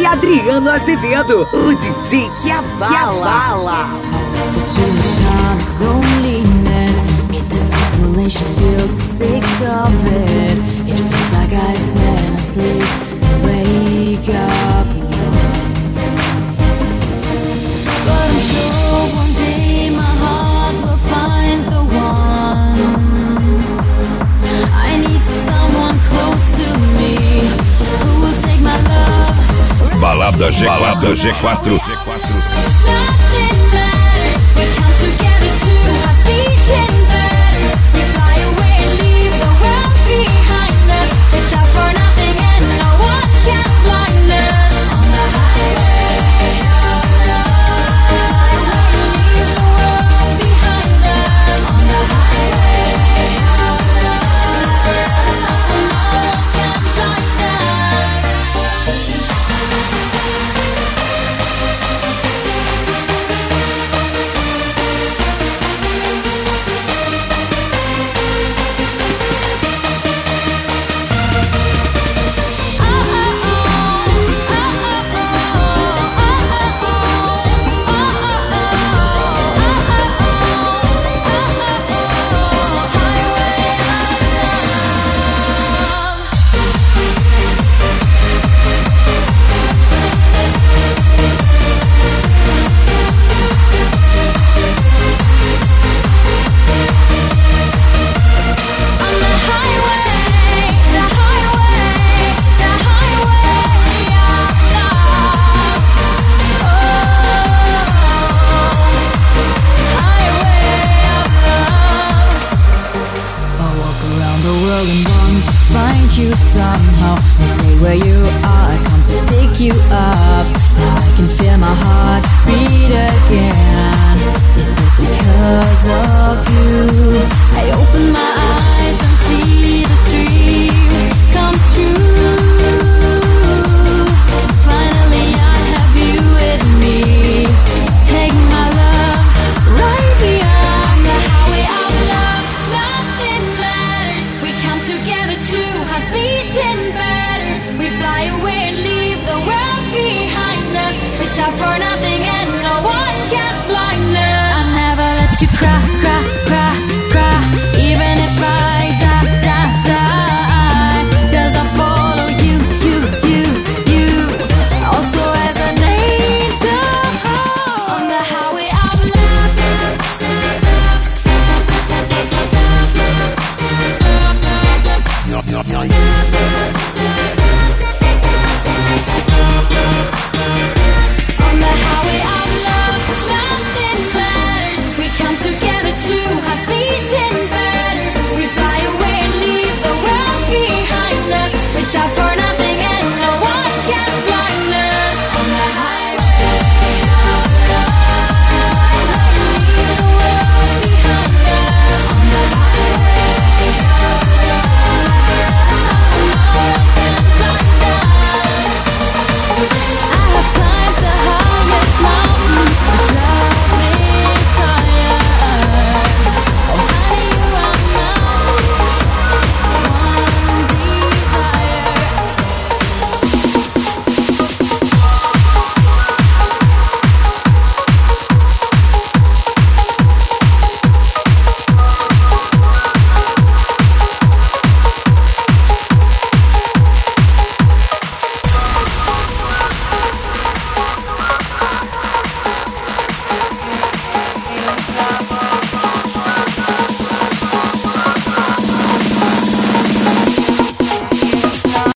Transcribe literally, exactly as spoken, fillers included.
e Adriano Azevedo, o D J que abala. Isolation feels so sick of it. It feels like I when I sleep, wake up young. But I'm sure one day my heart will find the one. I need someone close to me who will take my love. Balada G quatro, G quatro. Nothing matters. We come together two hearts beating better. We fly away and leave the world behind us. We stop for nothing and no one can blind us. On the highway of love, leave the world behind us. On the highway of love, no one can blind us. Somehow I stay where you are, I come to pick you up. Now I can feel my heart beat again. Is this because of you? I open my eyes and see the stream comes true. Finally I have you with me. Take my love right beyond the highway of love. Nothing matters. We come together two hearts beating better. We fly away and leave the world behind us. We stop for nothing and no one can blind us. I'll never let you cry, cry, cry, cry. Even if I die, die, die. Cause I follow you, you, you, you. Also as an angel on the highway of love, love, love, love, love, love, love, love. On the highway of love, nothing matters. We come together two hearts beating